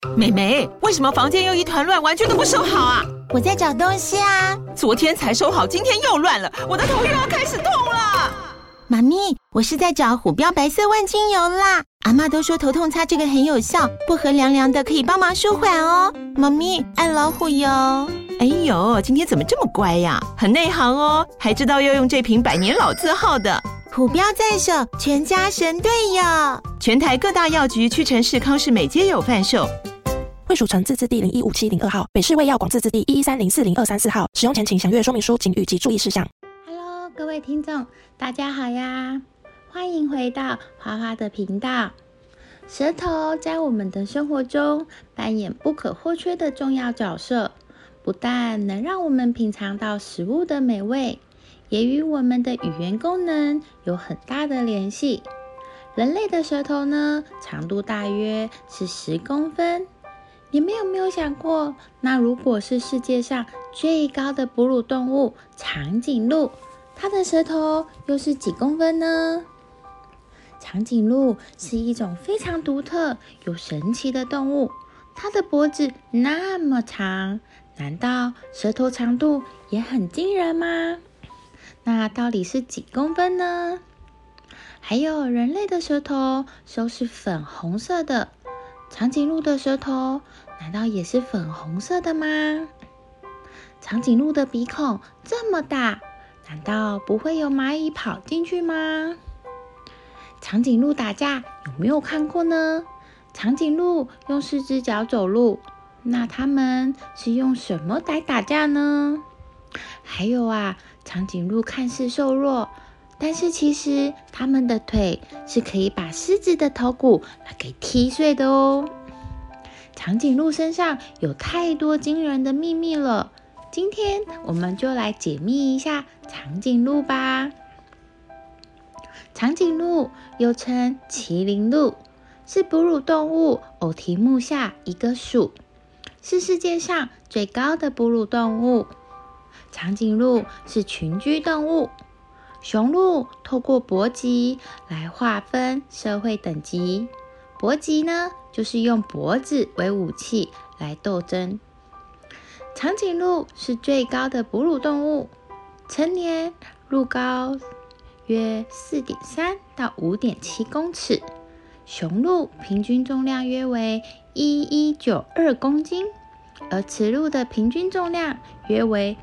妹妹，为什么房间又一团乱，完全都不收好啊？ 我在找东西啊。 昨天才收好，今天又乱了，我的头又要开始痛了。 妈咪，我是在找虎标白色万金油啦。阿嬷都说头痛擦这个很有效，薄荷凉凉的，可以帮忙舒缓哦。妈咪，爱老虎油。 哎呦，今天怎么这么乖呀？很内行哦，还知道要用这瓶百年老字号的。 虎标在手，全家神队友。 全台各大药局、屈臣氏、康士美皆有贩售。 惠蜀城自治地015702号，北市卫药广自治地113040234号。使用前请详阅说明书警语及注意事项。 Hello， 各位听众，大家好呀！欢迎回到花花的频道。舌头在我们的生活中扮演不可或缺的重要角色，不但能让我们品尝到食物的美味，也与我们的语言功能有很大的联系。人类的舌头呢，长度大约是10公分。你们有没有想过，那如果是世界上最高的哺乳动物长颈鹿，它的舌头又是几公分呢？长颈鹿是一种非常独特又神奇的动物，它的脖子那么长，难道舌头长度也很惊人吗？那到底是几公分呢？还有人类的舌头都是粉红色的，长颈鹿的舌头难道也是粉红色的吗？长颈鹿的鼻孔这么大，难道不会有蚂蚁跑进去吗？长颈鹿打架有没有看过呢？长颈鹿用4只脚走路，那它们是用什么来打架呢？还有啊，长颈鹿看似瘦弱，但是其实它们的腿是可以把狮子的头骨给踢碎的哦。长颈鹿身上有太多惊人的秘密了，今天我们就来解密一下长颈鹿吧。长颈鹿又称麒麟鹿，是哺乳动物偶蹄目下一个属，是世界上最高的哺乳动物。长颈鹿是群居动物，雄鹿透过搏击来划分社会等级。搏击呢，就是用脖子为武器来斗争。长颈鹿是最高的哺乳动物，成年鹿高约 4.3 到 5.7 公尺，雄鹿平均重量约为1192公斤，而雌鹿的平均重量约为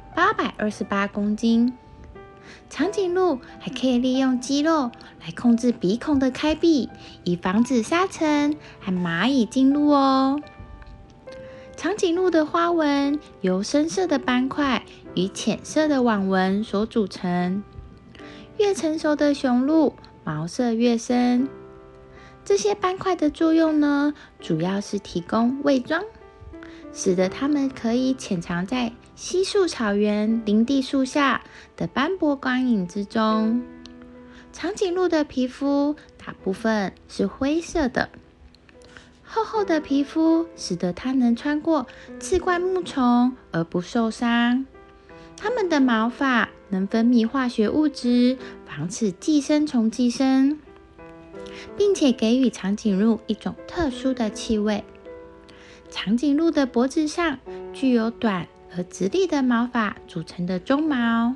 828公斤。长颈鹿还可以利用肌肉来控制鼻孔的开闭，以防止沙尘和蚂蚁进入哦。长颈鹿的花纹由深色的斑块与浅色的网纹所组成，越成熟的雄鹿毛色越深。这些斑块的作用呢，主要是提供伪装，使得它们可以潜藏在稀树草原、林地树下的斑驳光影之中。长颈鹿的皮肤大部分是灰色的，厚厚的皮肤使得它能穿过刺冠木丛而不受伤。它们的毛发能分泌化学物质，防止寄生虫寄生，并且给予长颈鹿一种特殊的气味。长颈鹿的脖子上具有短而直立的毛发组成的鬃毛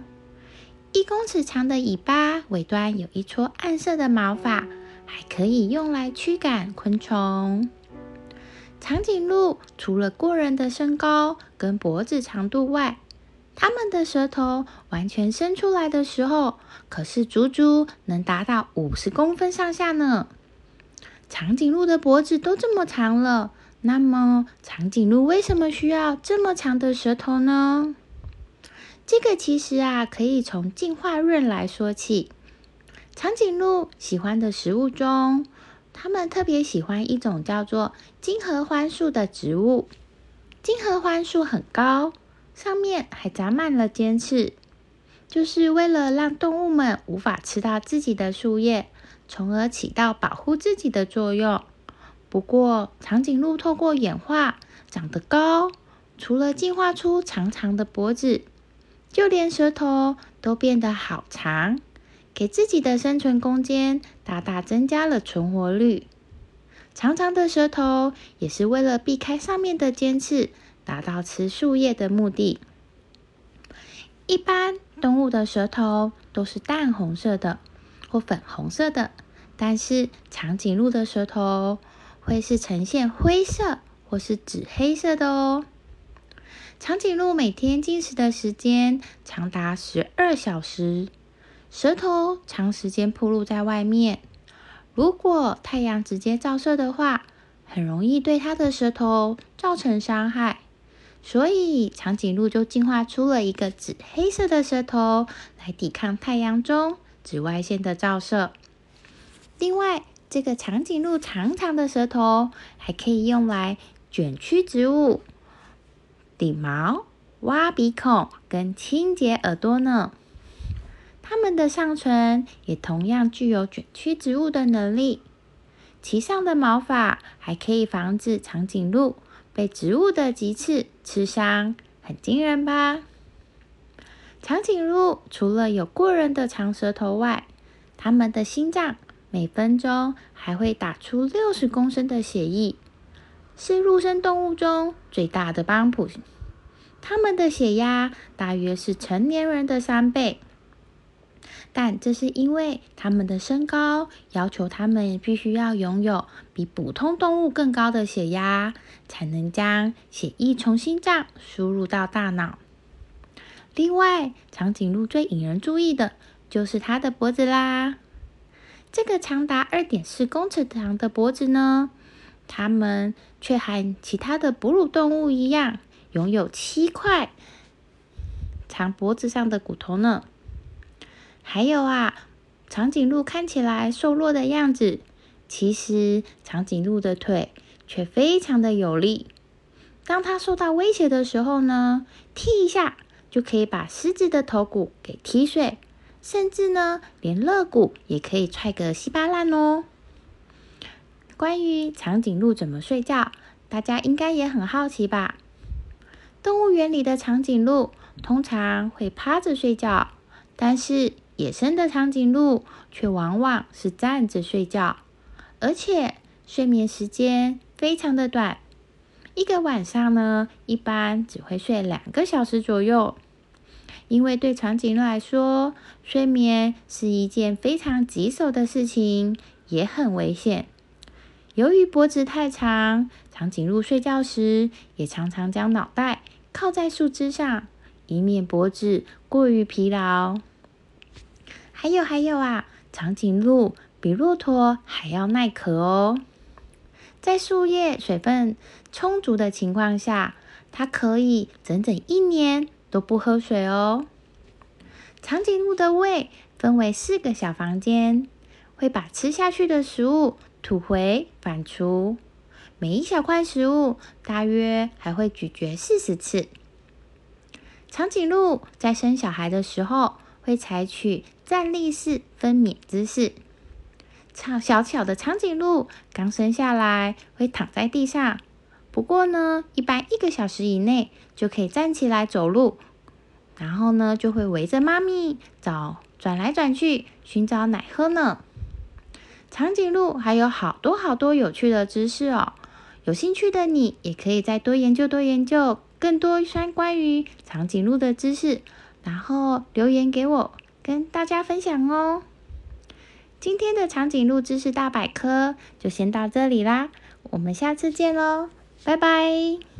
，1公尺长的尾巴尾端有一撮暗色的毛发，还可以用来驱赶昆虫。长颈鹿除了过人的身高跟脖子长度外，它们的舌头完全伸出来的时候，可是足足能达到50公分上下呢。长颈鹿的脖子都这么长了，那么长颈鹿为什么需要这么长的舌头呢？这个其实可以从进化论来说起。长颈鹿喜欢的食物中，它们特别喜欢一种叫做金合欢树的植物。金合欢树很高，上面还长满了尖刺，就是为了让动物们无法吃到自己的树叶，从而起到保护自己的作用。不过，长颈鹿透过演化长得高，除了进化出长长的脖子，就连舌头都变得好长，给自己的生存空间大大增加了存活率。 长长的舌头也是为了避开上面的尖刺，达到吃树叶的目的。一般动物的舌头都是淡红色的或粉红色的，但是长颈鹿的舌头会是呈现灰色或是紫黑色的哦。长颈鹿每天进食的时间长达12小时，舌头长时间暴露在外面，如果太阳直接照射的话，很容易对它的舌头造成伤害。所以长颈鹿就进化出了一个紫黑色的舌头来抵抗太阳中紫外线的照射。另外，这个长颈鹿长长的舌头还可以用来卷曲植物、顶毛、挖鼻孔跟清洁耳朵呢。它们的上唇也同样具有卷曲植物的能力，其上的毛发还可以防止长颈鹿被植物的棘刺刺伤，很惊人吧？长颈鹿除了有过人的长舌头外，它们的心脏每分钟还会打出60公升的血液，是陆生动物中最大的帮浦。它们的血压大约是成年人的3倍，但这是因为它们的身高要求它们必须要拥有比普通动物更高的血压，才能将血液从心脏输入到大脑。另外，长颈鹿最引人注意的就是它的脖子啦。这个长达2.4公尺长的脖子呢，它们却和其他的哺乳动物一样，拥有7块长脖子上的骨头呢。还有长颈鹿看起来瘦弱的样子，其实长颈鹿的腿却非常的有力。当它受到威胁的时候呢，踢一下就可以把狮子的头骨给踢碎，甚至呢，连肋骨也可以踹个稀巴烂哦。关于长颈鹿怎么睡觉，大家应该也很好奇吧？动物园里的长颈鹿通常会趴着睡觉，但是野生的长颈鹿却往往是站着睡觉，而且睡眠时间非常的短，一个晚上呢，一般只会睡2个小时左右。因为对长颈鹿来说，睡眠是一件非常棘手的事情，也很危险。由于脖子太长，长颈鹿睡觉时也常常将脑袋靠在树枝上，以免脖子过于疲劳。还有长颈鹿比骆驼还要耐渴哦。在树叶水分充足的情况下，它可以整整1年都不喝水哦。长颈鹿的胃分为4个小房间，会把吃下去的食物吐回反刍，每一小块食物大约还会咀嚼40次。长颈鹿在生小孩的时候会采取站立式分娩姿势。小小的长颈鹿刚生下来会躺在地上，不过呢，一般1个小时以内就可以站起来走路，然后呢，就会围着妈咪转来转去寻找奶喝呢。长颈鹿还有好多有趣的知识哦，有兴趣的你也可以再多研究更多关于长颈鹿的知识，然后留言给我跟大家分享哦。今天的长颈鹿知识大百科就先到这里啦，我们下次见咯，拜拜。